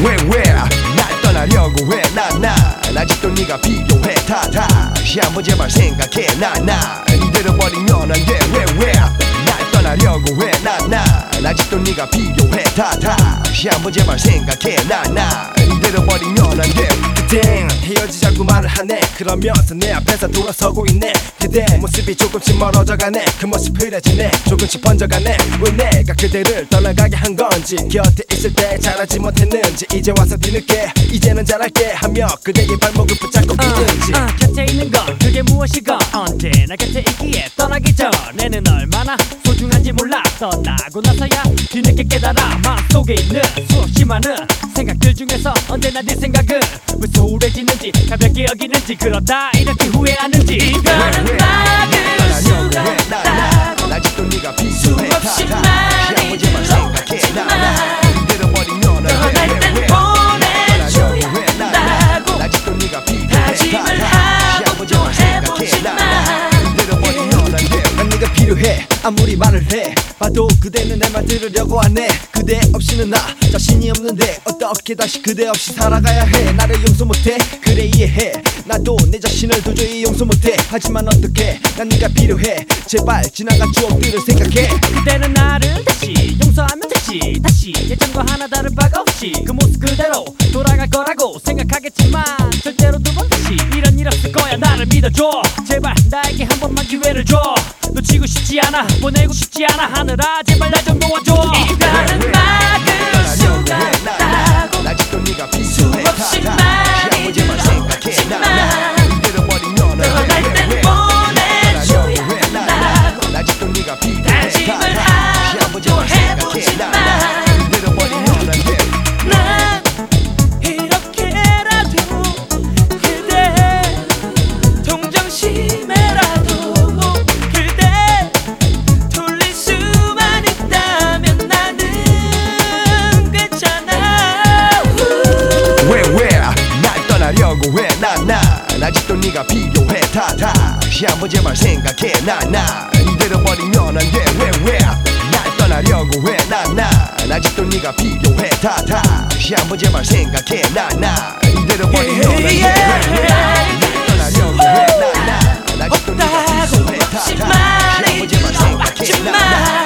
날 떠나려고 해 난 아직도 네가 필요해 다시 한번 제발 생각해 난 이대로 버리면 안돼 날 떠나려고 해 난 아직도 네가 필요해 다시 한번 제발 생각해 난 이대로 버리면 안돼 그댄 헤어지자고 말을 하네 그러면서 내 앞에서 돌아서고 있네 그대 모습이 조금씩 멀어져가네 그 모습 흐려지네 조금씩 번져가네 왜 내가 그대를 떠나가게 한 건지 곁에 있을 때 잘하지 못했는지 이제 와서 뒤늦게 이제는 잘할게 하며 그대의 발목을 붙잡고 있는지 곁에 있는 건 그게 무엇이건 언제나 곁에 있기에 떠나기 전에는 얼마나 소중한지 몰라 떠나고 나서야 뒤늦게 깨달아 마음속에 있는 수없이 많은 생각들 중에서 언제나 네 생각은 왜 소홀해지는지 가볍게 여기는지 그러다 이렇게 후회하는지 이별은 막을 수가 없다고 아직도 네가 필요해 수없이 많이 들어왔지만 떠날 땐 보내줘야 한다고 아직도 네가 필요해 다짐을 하고 또 해보지만 난 네가 필요해 아무리 말을 해 봐도 그대는 내 말 들으려고 하네 그대 없이는 나 자신이 없는데 어떻게 다시 그대 없이 살아가야 해 나를 용서 못해 그래 이해해 나도 내 자신을 도저히 용서 못해 하지만 어떡해 난 네가 필요해 제발 지나간 추억들을 생각해 그대는 나를 다시 용서하면 되지 다시 예전과 하나 다를 바가 없지 그 모습 그대로 돌아갈 거라고 생각하겠지만 절대로 두 번 다시 이런 일 없을 거야 나를 믿어줘 제발 나에게 한 번만 기회를 줘 놓치고 싶지 않아 보내고 싶지 않아 하늘아 제발 날 좀 도와줘 이별은 막을 수가 없다고 아직도 네가 필요해 수없이 많이 들어왔지만 떠날 땐 보내줘야 한다고 아직도 네가 필요해 다짐을 하고 또 해보지만 난 이렇게라도 그대 동정심에라도 그대 돌릴 수만 있다면 나는 괜찮아 날 떠나려고 해 난 아직도 네가 필요해 다시 한번 제발 생각해 난 이대로 버리면 안돼 날 떠나려고 해 난 아직도 네가 필요해 다시 한번 제발 생각해 난 이대로 버리면 안돼 날 떠나려고 해 난 아직도 네가 필요해 다시 한번 제발 생각해 난